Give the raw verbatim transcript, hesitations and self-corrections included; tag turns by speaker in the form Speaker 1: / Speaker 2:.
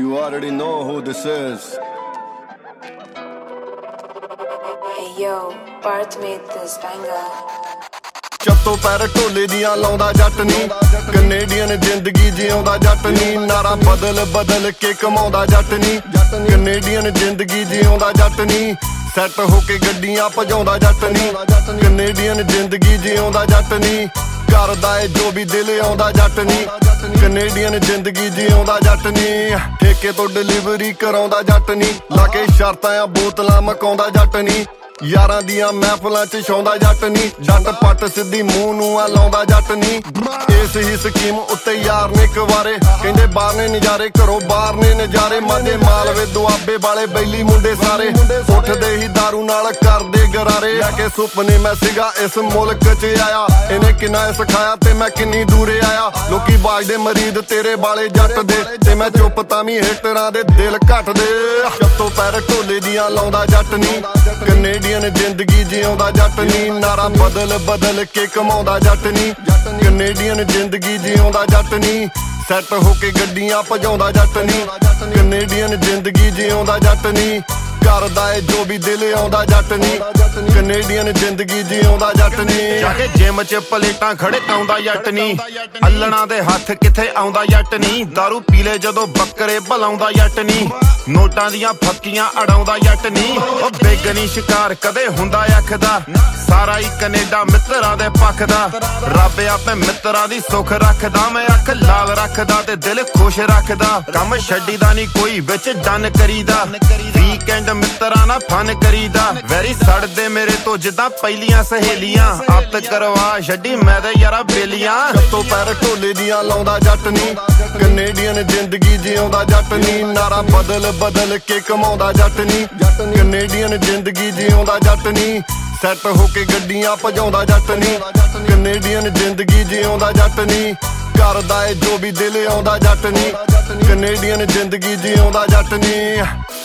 Speaker 1: You already know who this is.
Speaker 2: Hey yo, Bart made this banger.
Speaker 1: ਚੱਤੋ ਪੈਰ ਢੋਲੇ ਦੀਆਂ ਲਾਉਂਦਾ ਜੱਟ ਨੀ, ਕੈਨੇਡੀਅਨ ਜ਼ਿੰਦਗੀ ਜਿਉਂਦਾ ਜੱਟ ਨੀ, ਨਾਰਾ ਬਦਲ ਬਦਲ ਕੇ ਕਮਾਉਂਦਾ ਜੱਟ ਨੀ, ਕੈਨੇਡੀਅਨ ਜ਼ਿੰਦਗੀ ਜਿਉਂਦਾ ਜੱਟ ਨੀ, ਸੈੱਟ ਹੋ ਕੇ ਗੱਡੀਆਂ ਭਜਾਉਂਦਾ ਜੱਟ ਨੀ, ਕੈਨੇਡੀਅਨ ਜ਼ਿੰਦਗੀ ਜਿਉਂਦਾ ਜੱਟ ਨੀ, ਕਰਦਾ ਏ ਜੋ ਵੀ ਦਿਲ ਆਉਂਦਾ ਜੱਟ ਨੀ, ਕੈਨੇਡੀਅਨ ਜ਼ਿੰਦਗੀ ਜਿਉਂਦਾ ਜੱਟ ਨੀ, ਠੇਕੇ ਤੋਂ ਡਿਲੀਵਰੀ ਕਰਾਉਂਦਾ ਜੱਟ ਨੀ, ਲਾ ਕੇ ਸ਼ਰਤਾਂ ਆ ਬੋਤਲਾਂ ਮਕਾਉਂਦਾ ਜੱਟ ਨੀ, ਯਾਰਾਂ ਦੀਆਂ ਮਹਿਫਲਾਂ ਚ ਛਾਉਂਦਾ ਜੱਟ ਨੀ, ਜੱਟ ਪੱਟ ਸਿੱਧੀ ਮੂੰਹ ਨੂੰ ਆ ਲਾਉਂਦਾ ਜੱਟ ਨੀ, ਇਸ ਹੀ ਸਕੀਮ ਉੱਤੇ ਯਾਰ ਨੇ ਕਵਾਰੇ, ਕਹਿੰਦੇ ਬਾਹਰ ਨੇ ਨਜ਼ਾਰੇ ਘਰੋਂ ਬਾਹਰ ਨੇ ਨਜ਼ਾਰੇ, ਮਾਝੇ ਮਾਲਵੇ ਦੁਆਬੇ ਵਾਲੇ ਬੈਲੀ ਮੁੰਡੇ ਸਾਰੇ, ਉੱਠਦੇ ਹੀ ਦਾਰੂ ਨਾਲ ਕਰਦੇ ਗਰਾਰੇ, ਆ ਕੇ ਸੁਪਨੇ ਮੈਂ ਸੀਗਾ ਇਸ ਮੁਲਕ ਚ ਆਇਆ, ਇਹਨੇ ਕਿੰਨਾ ਸਿਖਾਇਆ ਤੇ ਮੈਂ ਕਿੰਨੀ ਦੂਰੇ ਆਇਆ, ਲੋਕੀ ਬਾਜਦੇ ਮਰੀਦ ਤੇਰੇ ਵਾਲੇ ਜੱਟ ਦੇ, ਤੇ ਮੈਂ ਚੁੱਪ ਤਾਂ ਵੀ ਹਿੱਟਰਾਂ ਦੇ ਦਿਲ ਘਟਦੇ, ਚੱਤੋ ਪੈਰ ਢੋਲੇ ਦੀਆਂ ਲਾਉਂਦਾ ਜੱਟ ਨੀ, ਕੈਨੇਡੀਅਨ ਜ਼ਿੰਦਗੀ ਜਿਉਂਦਾ ਜੱਟ ਨੀ, ਨਾਰਾ ਬਦਲ ਬਦਲ ਕੇ ਕਮਾਉਂਦਾ ਜੱਟ ਨੀ, ਕੈਨੇਡੀਅਨ ਜ਼ਿੰਦਗੀ ਜਿਉਂਦਾ ਜੱਟ ਨੀ, ਸੈੱਟ ਹੋ ਕੇ ਗੱਡੀਆਂ ਭਜਾਉਂਦਾ ਜੱਟ ਨੀ, ਕੈਨੇਡੀਅਨ ਜ਼ਿੰਦਗੀ ਜਿਉਂਦਾ ਜੱਟ ਨੀ, ਕਰਦਾ ਏ ਜੋ ਵੀ ਦਿਲ ਆਉਂਦਾ ਜੱਟ ਨੀ, ਕੈਨੇਡੀਅਨ ਜ਼ਿੰਦਗੀ ਜਿਉਂਦਾ ਜੱਟ ਨੀ,
Speaker 3: ਜਾ ਕੇ ਜਿਮ ਚ ਪਲੇਟਾਂ ਖੜਕਾਉਂਦਾ ਜੱਟ ਨੀ, ਅੱਲਣਾ ਦੇ ਹੱਥ ਕਿੱਥੇ ਆਉਂਦਾ ਜੱਟ ਨੀ, ਦਾਰੂ ਪੀਲੇ ਜਦੋਂ ਬੱਕਰੇ ਬਲਾਉਂਦਾ ਜੱਟ ਨੀ, ਨੋਟਾਂ ਦੀਆਂ ਫੱਕੀਆਂ ਅੜਾਉਂਦਾ ਜੱਟ ਨੀ, ਉਹ ਬੇਗਨੀ ਸ਼ਿਕਾਰ ਕਦੇ ਹੁੰਦਾ ਅੱਖ ਦਾ, ਸਾਰਾ ਹੀ ਕੈਨੇਡਾ ਮਿੱਤਰਾਂ ਦੇ ਪੱਖ ਦਾ, ਰੱਬ ਆਪੇ ਮਿੱਤਰਾਂ ਦੀ ਸੁੱਖ ਰੱਖਦਾ, ਮੈਂ ਅੱਖ ਲਾਲ ਰੱਖਦਾ ਤੇ ਦਿਲ ਖੁਸ਼ ਰੱਖਦਾ, ਕੰਮ ਛੱਡੀਦਾ ਨੀ ਕੋਈ ਵਿੱਚ ਡਨ ਕਰੀਦਾ, ਵੀਕਐਂਡ ਮਿੱਤਰਾਂ ਨਾਲ ਫਨ ਕਰੀਦਾ, ਵੈਰੀ ਸੜਦੇ ਮੇਰੇ ਤੋਂ ਜਿੱਦਾਂ ਪਹਿਲੀਆਂ ਸਹੇਲੀਆਂ, ਅੱਤ ਕਰਵਾ ਛੱਡੀ ਮੈਂ ਤੇ ਯਾਰਾ ਬੇਲੀਆਂ,
Speaker 1: ਚੱਤੋ ਪੈਰ ਢੋਲੇ ਦੀਆਂ ਲਾਉਂਦਾ ਜੱਟ ਨੀ, ਕੈਨੇਡੀਅਨ ਜ਼ਿੰਦਗੀ ਜਿਉਂਦਾ ਜੱਟ ਨੀ, ਨਾਰਾ ਬਦਲ ਬਦਲ ਕੇ ਕਮਾਉਂਦਾ ਜੱਟ ਨੀ, ਕੈਨੇਡੀਅਨ ਜ਼ਿੰਦਗੀ ਜਿਉਂਦਾ ਜੱਟ ਨੀ, ਸੈੱਟ ਹੋ ਕੇ ਗੱਡੀਆਂ ਭਜਾਉਂਦਾ ਜੱਟ ਨੀ, ਕੈਨੇਡੀਅਨ ਜ਼ਿੰਦਗੀ ਜਿਉਂਦਾ ਜੱਟ ਨੀ, ਕਰਦਾ ਏ ਜੋ ਵੀ ਦਿਲ ਆਉਂਦਾ ਜੱਟ ਨੀ, ਕੈਨੇਡੀਅਨ ਜ਼ਿੰਦਗੀ ਜਿਉਂਦਾ ਜੱਟ ਨੀ।